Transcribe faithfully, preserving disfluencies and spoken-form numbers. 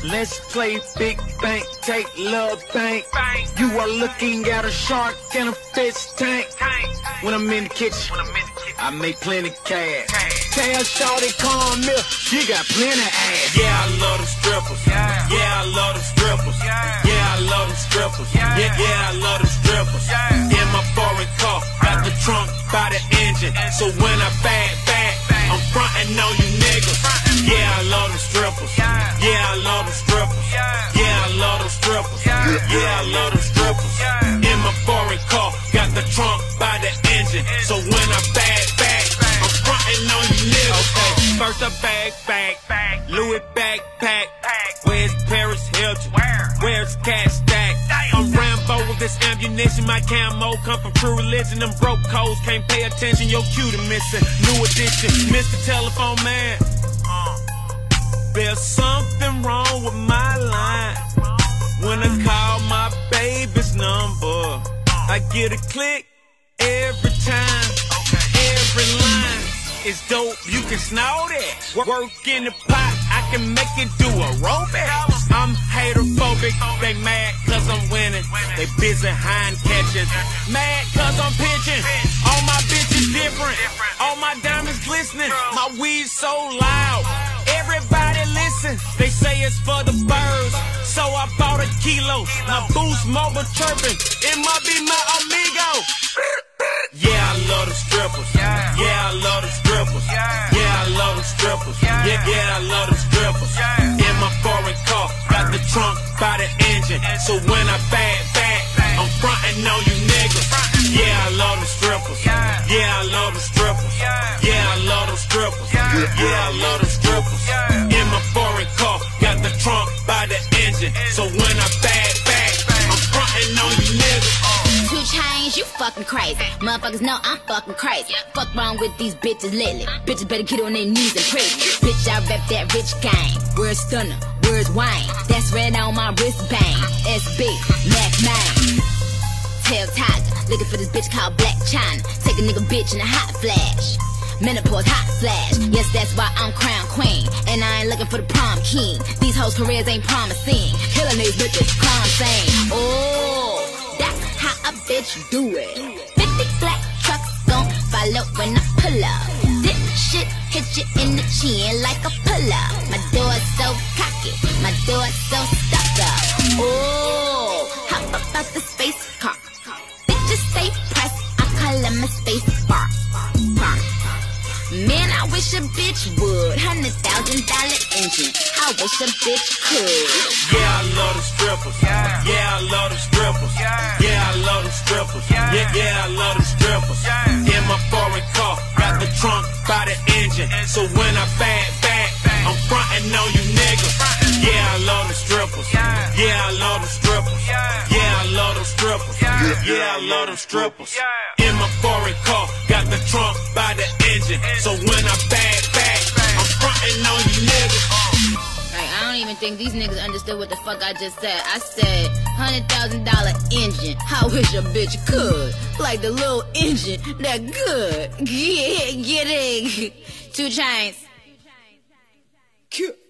Let's play big bank, take love bank. You are looking at a shark in a fish tank. When I'm in the kitchen, I make plenty cash. Tell shorty come here, she got plenty ass. Yeah, I love the strippers. Yeah, I love the strippers. Yeah, I love the strippers. Yeah, yeah, I love the strippers. In my foreign car, got the trunk by the engine. So when I bag back, I'm frontin' on you niggas. Yeah, I love the strippers. Yeah, I love the strippers. Yeah, I love the strippers. Yeah, I love the strippers. In my foreign car, got the trunk by the engine. So when I bag back, I'm frontin' on you niggas. Okay, first I bag back, Louis backpack. Where's Paris Hilton? Where's Cat Stack? I'm Rambo with this ammunition. My camo come from True Religion. Them broke codes can't pay attention. Your cue to missing. New edition, Mister Telephone Man. There's something wrong with my line. When I call my baby's number, I get a click every time. Every line is dope, you can snort it. Work in the pot, I can make it do aerobics. I'm haterphobic, they mad cause I'm winning. They busy hind catching, mad cause I'm pitching. All my bitches different, all my diamonds glistening. My weed so loud, everybody listen. They say it's for the birds, so I bought a kilo. My Boost Mobile chirping, it might be my amigo. Yeah, I love the strippers. Yeah, I love the strippers. Yeah, I love the strippers. Yeah, yeah, I love the strippers. In my foreign car, got the trunk by the engine. So when I bag back, I'm frontin' on you niggas. Yeah, I love the strippers. Yeah, I love the strippers. Yeah, I love the strippers. Yeah, I love the strippers. In my foreign car, got the trunk by the engine. So when I bag back, I'm frontin' on you niggas. Two Chainz, you fucking crazy. Motherfuckers know I'm fucking crazy. Fuck wrong with these bitches lately. Bitches better get on their knees and pray. Bitch, I rep that rich gang. Where's Stunner? Where's Wayne? That's red on my wristband. S B, Mac Man. Tail Tiger, looking for this bitch called Black China. Take a nigga bitch in a hot flash. Menopause hot flash. Yes, that's why I'm crown queen. And I ain't looking for the prom king. These hoes' careers ain't promising. Killing these bitches, crime scene. Oh, that's how a bitch do it. fifty black trucks gon' follow when I pull up. This shit hit you in the chin like a pull-up. My door's so cocky, my door's so stuck up. Oh, hop up out the space car. Bitches stay pressed, I call them a space bar. bar. Man, I wish a bitch would. Hundred thousand dollar engine, I wish a bitch could. Yeah, I love the strippers. Yeah, I love the strippers. Yeah, I love the strippers. Yeah, yeah, I love the strippers. In my foreign car, got the trunk by the engine. So when I bag back, I'm frontin' on you niggas. Yeah, I love the strippers. Yeah, I love the strippers. Yeah, I love the strippers. Yeah, I love the strippers. In my foreign car, got the trunk by the engine. So when I bag back, I'm frontin' on you niggas. Like, I don't even think these niggas understood what the fuck I just said. I said, hundred thousand dollar engine. I wish a bitch could. Like the little engine that good. Yeah, get it. Two Chainz. Cute.